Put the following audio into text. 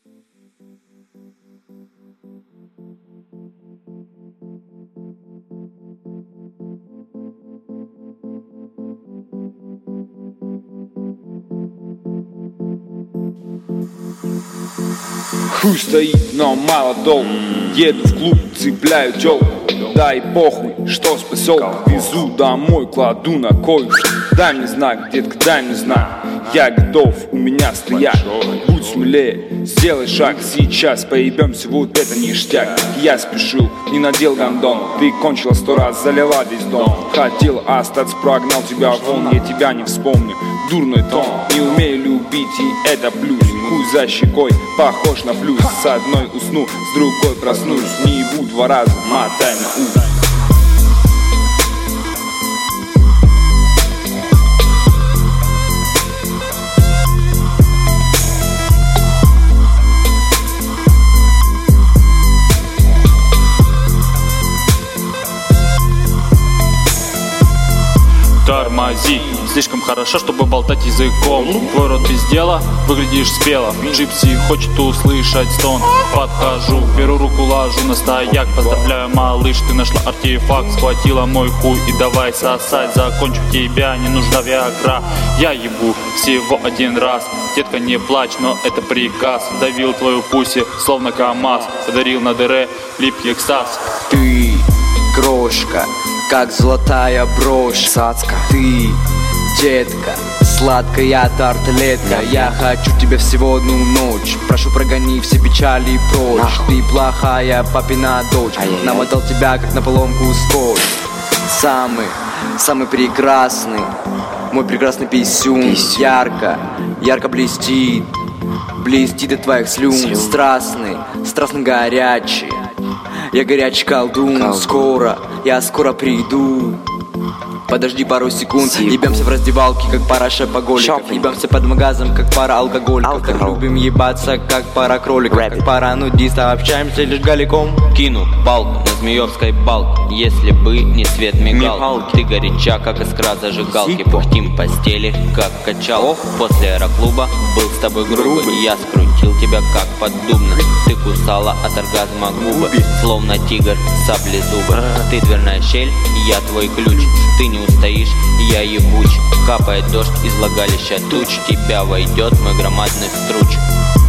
Хуй стоит, но мало толку. Еду в клуб, цепляю тёлку. Да и похуй, что с поселка. Везу домой, кладу на койку. Дай мне знак, детка, дай мне знак. Я готов, у меня стояк. Будь смелее, сделай шаг. Сейчас поебемся, вот это ништяк. Я спешил, не надел гондон. Ты кончила 100 раз, залила весь дом. Хотел остаться, прогнал тебя вон. Я тебя не вспомню, дурной тон. Не умею любить, и это плюс. Хуй за щекой, похож на плюс. С одной усну, с другой проснусь. Не ебу 2 раза, мотай на ус. Тормози, слишком хорошо, чтобы болтать языком. Твой рот без дела, выглядишь спело. Джипси хочет услышать стон. Подхожу, беру руку, ложу на стояк. Поздравляю, малыш, ты нашла артефакт. Схватила мой хуй и давай сосать. Закончу тебя, не нужна виагра. Я ебу всего 1 раз. Детка, не плачь, но это приказ. Давил твою пуси, словно КамАЗ. Подарил на дыре липкий экстаз. Ты крошка, как золотая брошь, цацка. Ты, детка, сладкая тарталетка. Я хочу тебя всего 1 ночь. Прошу, прогони все печали прочь. Ты плохая папина дочь. Намотал тебя, как на поломку скотч. Самый прекрасный, мой прекрасный писюн. Ярко блестит от твоих слюн. Страстно горячий. Я горячий колдун. Я скоро приду. Подожди пару секунд. Ебемся в раздевалке, как пара шопоголиков. Ебемся под магазом, как пара алкоголиков. Так любим ебаться, как пара кроликов. Как пара нудистов, общаемся лишь голиком. Кину палку на Змеевской балке. Если бы не свет мигалки. Ты горяча, как искра зажигалки. Пухтим в постели, как качал. После аэроклуба был с тобой грубый. Я скрутил тебя, как поддубно. Ты кусала от оргазма губы, словно тигр, саблезубы. Ты дверная щель, я твой ключ. Ты не устоишь, я ебуч. Капает дождь из влагалища туч. Тебя войдет мой громадный струч.